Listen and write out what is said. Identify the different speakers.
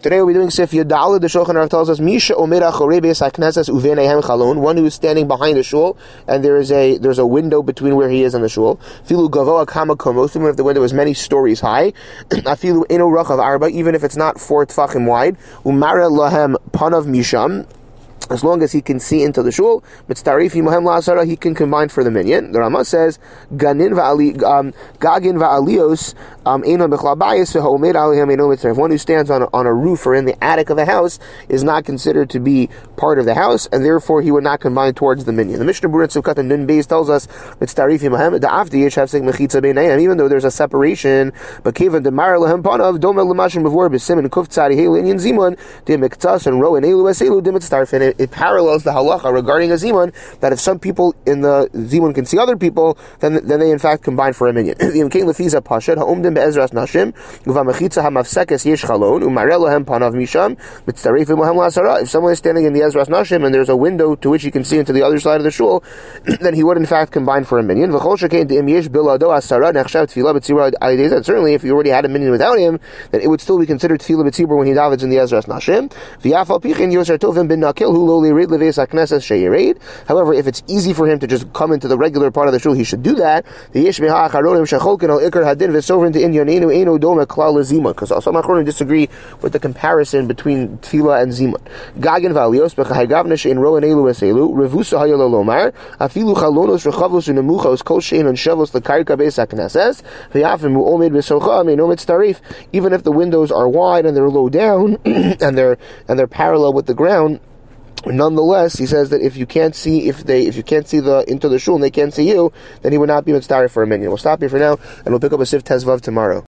Speaker 1: Today we'll be doing Sif Yadala. The Shulchan Aruch tells us, Misha Omera Chorei Beis HaKnesses Uveneihem Chalon, one who is standing behind the shul, and there's a window between where he is and the shul. Filu Gavoa Kama Komos, even if the window is many stories high. Afilu Eno Rachav Arba, even if it's not 4 tfachim wide. Umara Lahem Panav Misham, as long as he can see into the shul, mitztarifi mohem la'asara, he can combine for the minyan. The Rama says, gagin va'alios eino b'chla bayis v'ha'omed aliyam eino mitzarif. One who stands on a roof or in the attic of a house is not considered to be part of the house, and therefore he would not combine towards the minyan. The Mishnah Berurah Sivkat and Nun Beis tells us, mitztarifi mohem da'avdi yesh hafsek mechitza beinayim, even though there's a separation, but kivan demar lehem panav doma l'mashim b'vor b'simen kuf tzari heilu inyan zimun dimiktas and ro and elu eselu dimitztarfin. It parallels the halacha regarding a zimun, that if some people in the zimun can see other people, then they in fact combine for a minyan. If someone is standing in the Ezras Nashim and there's a window to which he can see into the other side of the shul, then he would in fact combine for a minyan. Certainly if you already had a minyan without him, then it would still be considered tefillah b'tzibur when he davens in the Ezras Nashim. However, if it's easy for him to just come into the regular part of the shul, he should do that. Because some Achronim disagree with the comparison between tefillah and zimun. Gagin v'alios b'chahagavna she'in ro and elu eselu revusa hayolo lomar afilu chalonos rechavos unemuchos kol she'in on shavos l'karka beis hakneses v'yafim u'omed b'socha me'no mitztarif. Even if the windows are wide and they're low down and they're parallel with the ground, nonetheless, he says that if you can't see into the shul and they can't see you, then he would not be mitzdarif for a minyan. We'll stop here for now, and we'll pick up a Sif Tezvav tomorrow.